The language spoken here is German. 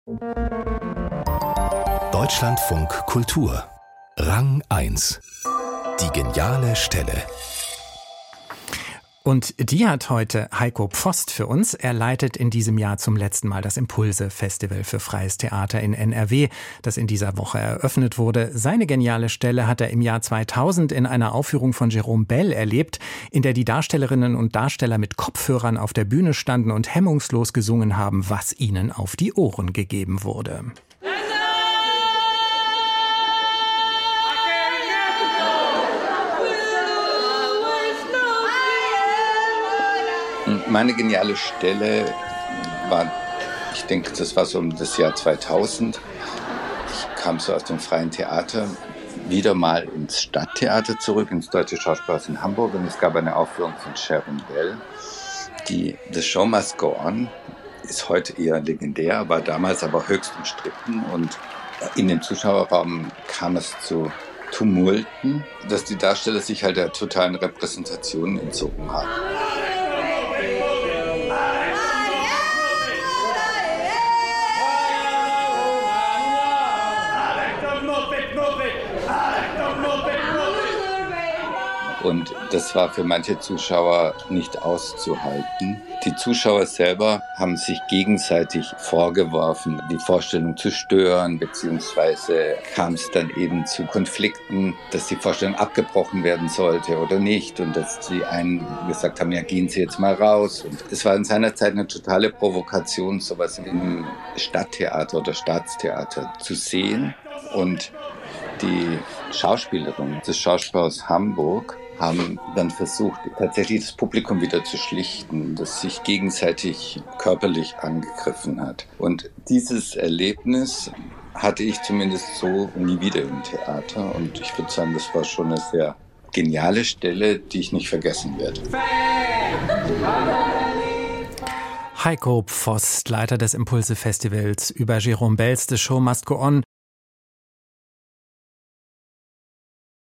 Deutschlandfunk Kultur Rang 1. Die geniale Stelle. Und die hat heute Heiko Pfost für uns. Er leitet in diesem Jahr zum letzten Mal das Impulse-Festival für freies Theater in NRW, das in dieser Woche eröffnet wurde. Seine geniale Stelle hat er im Jahr 2000 in einer Aufführung von Jérôme Bel erlebt, in der die Darstellerinnen und Darsteller mit Kopfhörern auf der Bühne standen und hemmungslos gesungen haben, was ihnen auf die Ohren gegeben wurde. Meine geniale Stelle war, ich denke, das war so um das Jahr 2000. Ich kam so aus dem freien Theater wieder mal ins Stadttheater zurück, ins Deutsche Schauspielhaus in Hamburg. Und es gab eine Aufführung von Jérôme Bel. Die The Show Must Go On ist heute eher legendär, war damals aber höchst umstritten. Und in dem Zuschauerraum kam es zu Tumulten, dass die Darsteller sich halt der totalen Repräsentation entzogen haben. Und das war für manche Zuschauer nicht auszuhalten. Die Zuschauer selber haben sich gegenseitig vorgeworfen, die Vorstellung zu stören, beziehungsweise kam es dann eben zu Konflikten, dass die Vorstellung abgebrochen werden sollte oder nicht. Und dass die einen gesagt haben, ja, gehen Sie jetzt mal raus. Und es war in seiner Zeit eine totale Provokation, sowas im Stadttheater oder Staatstheater zu sehen. Und die Schauspielerinnen des Schauspielhauses Hamburg haben dann versucht, tatsächlich das Publikum wieder zu schlichten, das sich gegenseitig körperlich angegriffen hat. Und dieses Erlebnis hatte ich zumindest so nie wieder im Theater. Und ich würde sagen, das war schon eine sehr geniale Stelle, die ich nicht vergessen werde. Heiko Pfost, Leiter des Impulse-Festivals, über Jérôme Bels The Show Must Go On